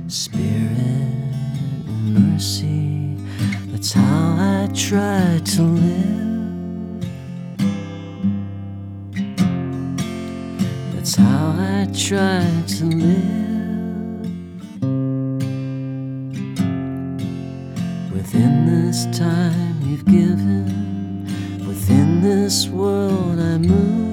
Spirit and mercy, that's how I try to live. That's how I try to live. Within this time you've given, within this world I move.